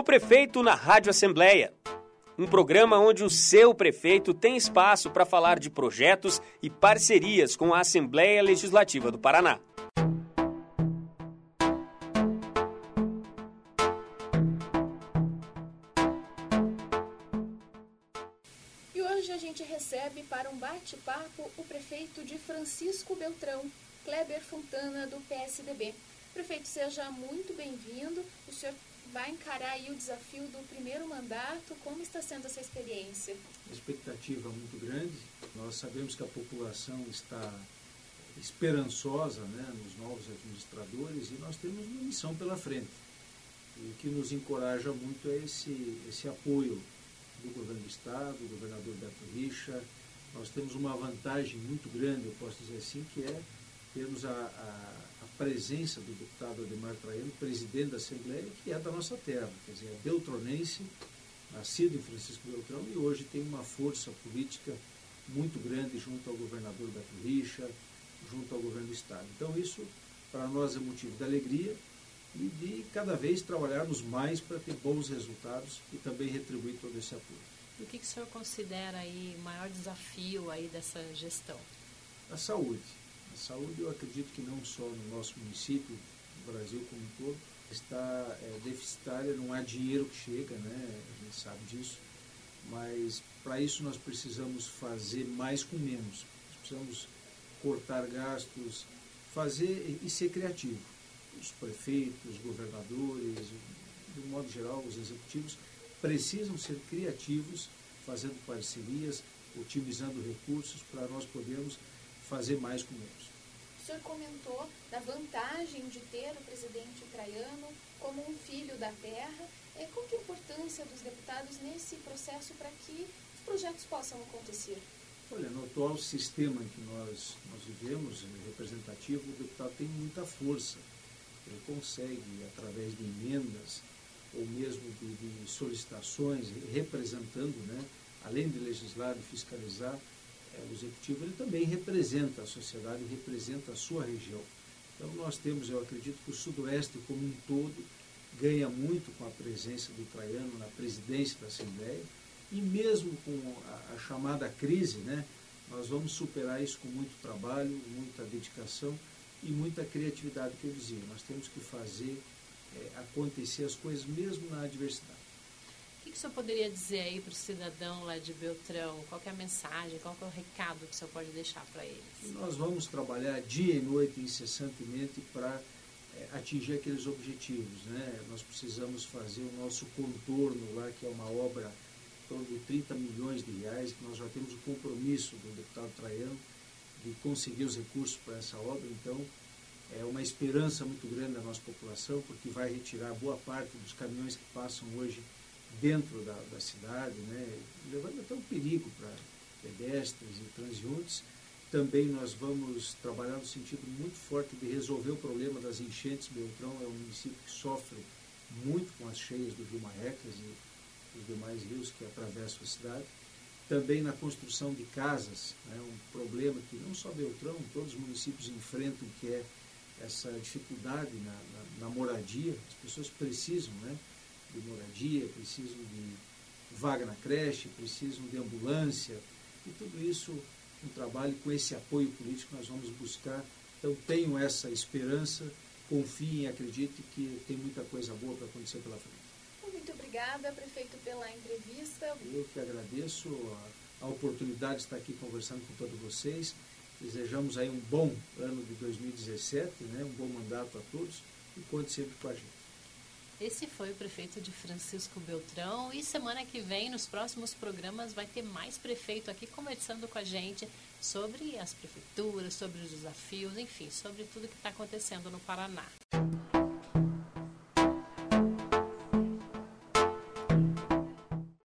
O Prefeito na Rádio Assembleia. Um programa onde o seu prefeito tem espaço para falar de projetos e parcerias com a Assembleia Legislativa do Paraná. E hoje a gente recebe para um bate-papo o prefeito de Francisco Beltrão, Kleber Fontana, do PSDB. Prefeito, seja muito bem-vindo. O senhor vai encarar aí o desafio do primeiro mandato. Como está sendo essa experiência? A expectativa é muito grande. Nós sabemos que a população está esperançosa, nos novos administradores, e nós temos uma missão pela frente. E o que nos encoraja muito é esse apoio do governo do Estado, do governador Beto Richa. Nós temos uma vantagem muito grande, eu posso dizer assim, que é termos a presença do deputado Ademar Traiano, presidente da Assembleia, que é da nossa terra, quer dizer, é beltronense, nascido em Francisco Beltrão, e hoje tem uma força política muito grande junto ao governador Beto Richa, junto ao governo do Estado. Então isso, para nós, é motivo de alegria e de cada vez trabalharmos mais para ter bons resultados e também retribuir todo esse apoio. O que o senhor considera aí o maior desafio aí dessa gestão? A saúde. A saúde, eu acredito que não só no nosso município, no Brasil como um todo, está deficitária, não há dinheiro que chega, a gente sabe disso, mas para isso nós precisamos fazer mais com menos. Nós precisamos cortar gastos, fazer e ser criativo. Os prefeitos, os governadores, de um modo geral, os executivos, precisam ser criativos, fazendo parcerias, otimizando recursos para nós podermos fazer mais com menos. O senhor comentou da vantagem de ter o presidente Traiano como um filho da terra. Qual que é a importância dos deputados nesse processo para que os projetos possam acontecer? Olha, no atual sistema em que nós vivemos, representativo, o deputado tem muita força. Ele consegue, através de emendas ou mesmo de solicitações, representando, além de legislar e fiscalizar, o executivo, ele também representa a sociedade, representa a sua região. Então nós temos, eu acredito que o Sudoeste como um todo ganha muito com a presença do Traiano na presidência da Assembleia, e mesmo com a chamada crise, nós vamos superar isso com muito trabalho, muita dedicação e muita criatividade, que eu dizia. Nós temos que fazer acontecer as coisas mesmo na adversidade. O que o senhor poderia dizer aí para o cidadão lá de Beltrão? Qual que é a mensagem, qual que é o recado que o senhor pode deixar para eles? Nós vamos trabalhar dia e noite, incessantemente, para atingir aqueles objetivos. Nós precisamos fazer o nosso contorno lá, que é uma obra em torno de 30 milhões de reais, que nós já temos o compromisso do deputado Traiano de conseguir os recursos para essa obra. Então, é uma esperança muito grande da nossa população, porque vai retirar boa parte dos caminhões que passam hoje dentro da cidade, levando até um perigo para pedestres e transeuntes. Também nós vamos trabalhar no sentido muito forte de resolver o problema das enchentes. Beltrão é um município que sofre muito com as cheias do Rio Marrecas e os demais rios que atravessam a cidade. Também na construção de casas, um problema que não só Beltrão, todos os municípios enfrentam, que é essa dificuldade na moradia. As pessoas precisam, de moradia, precisam de vaga na creche, precisam de ambulância, e tudo isso, um trabalho com esse apoio político nós vamos buscar. Então tenho essa esperança, confiem e acreditem que tem muita coisa boa para acontecer pela frente. Muito obrigada, prefeito, pela entrevista. Eu que agradeço a oportunidade de estar aqui conversando com todos vocês. Desejamos aí um bom ano de 2017, um bom mandato a todos, e conte sempre com a gente. Esse foi o prefeito de Francisco Beltrão, e semana que vem, nos próximos programas, vai ter mais prefeito aqui conversando com a gente sobre as prefeituras, sobre os desafios, enfim, sobre tudo que está acontecendo no Paraná.